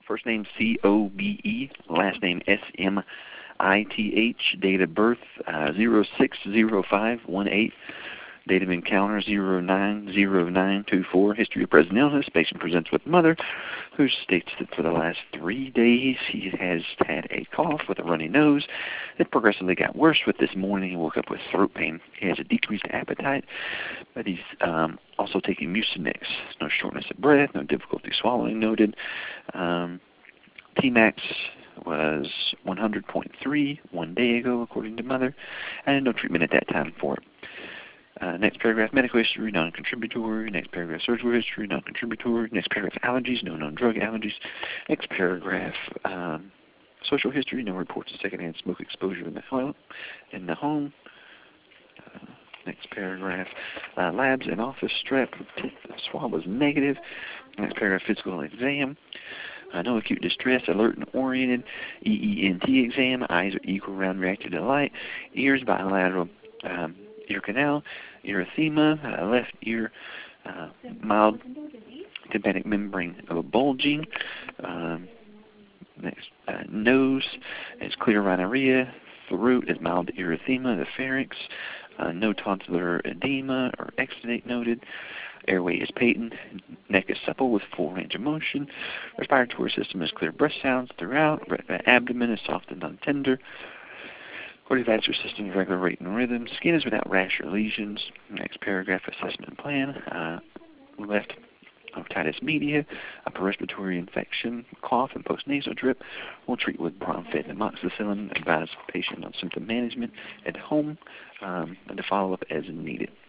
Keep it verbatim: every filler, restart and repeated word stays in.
First name C O B E, last name S M I T H, date of birth uh, zero six zero five one eight, date of encounter zero nine zero nine two four, history of present illness. Patient presents with mother, who states that for the last three days he has had a cough with a runny nose. It progressively got worse with this morning. He woke up with throat pain. He has a decreased appetite, but he's um, also taking Mucinex. No shortness of breath, no difficulty swallowing noted. Um, T max was one hundred point three one day ago, according to mother, and no treatment at that time for it. Uh, next paragraph, medical history, non-contributory. Next paragraph, surgical history, non-contributory. Next paragraph, allergies, no known drug allergies. Next paragraph, um, social history, no reports of secondhand smoke exposure in the home. In the home. Uh, next paragraph, uh, labs and office strep. Swab was negative. Next paragraph, physical exam. Uh, no acute distress, alert and oriented. E E N T exam, eyes are equal, round, reactive to light. Ears bilateral um, ear canal, erythema, uh, left ear, uh, mild tympanic membrane of bulging. Um, next, uh, nose is clear rhinorrhea. Throat is mild erythema, the pharynx. Uh, no tonsillar edema or exudate noted. Airway is patent. Neck is supple with full range of motion. Respiratory system is clear breath sounds throughout. Abdomen is soft and non-tender. Cardiovascular system is regular rate and rhythm. Skin is without rash or lesions. Next paragraph, assessment plan. Uh, left otitis media, upper respiratory infection, cough, and postnasal drip. We'll treat with Bromfet and amoxicillin. Advise patient on symptom management at home um, and to follow up as needed.